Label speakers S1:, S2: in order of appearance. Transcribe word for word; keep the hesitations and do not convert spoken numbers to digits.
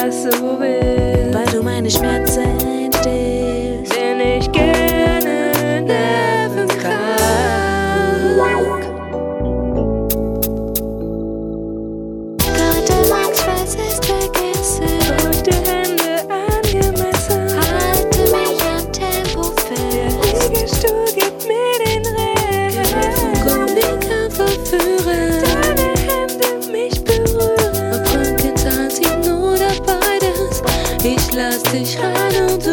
S1: das so will,
S2: weil du meine Schmerzen stillst,
S1: bin ich gerne nervenkrank.
S2: Karte Max, was ist vergessen?
S1: Feuchte Hände angemessen,
S2: Halte mich am Tempo
S1: der
S2: fest.
S1: Liegestuhl gibt mir den
S2: Geruch von
S1: Rest.
S2: Gummi kann verführen.
S1: Deine Hände mich berühren.
S2: Ob Pumpkins, Anziehen oder beides, ich lass dich rein und